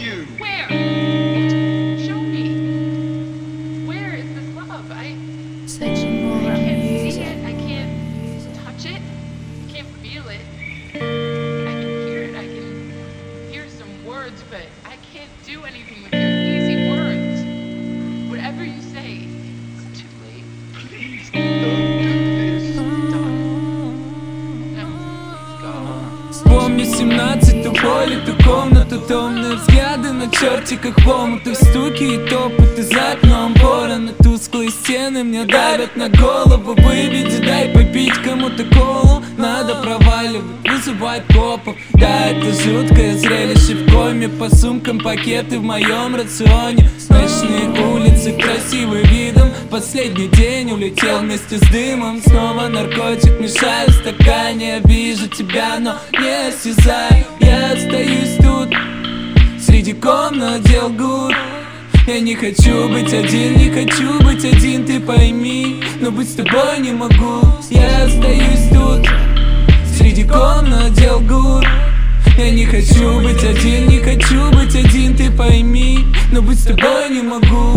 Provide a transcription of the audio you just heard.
you. Where? Show me. Where is this love? I can't see it. I can't touch it. I can't feel it. I can hear it. I can hear some words, but I can't do anything with your easy words. Whatever you say, it's too late. Please don't do this. Done. No, please go. Помню 17, то поле, ту комнату, томные взгляды на чертиках в омутах, стуки и топоты за окном. Ворона, тусклые стены мне давят на голову. Выведи, дай попить кому-то колу. Надо проваливать, вызывать копов. Да, это жуткое зрелище в коме. По сумкам пакеты в моем рационе. Ночные улицы, красивый видом. Последний день улетел вместе с дымом. Снова наркотик мешает в стакане. Я вижу тебя, но не осязаю. Я остаюсь тут среди комнат дел гуд. Я не хочу быть один, не хочу быть один, ты пойми. Но быть с тобой не могу. Я остаюсь тут среди комнат дел гуд. Я не хочу быть один, не хочу быть один, ты пойми. Но быть с тобой не могу.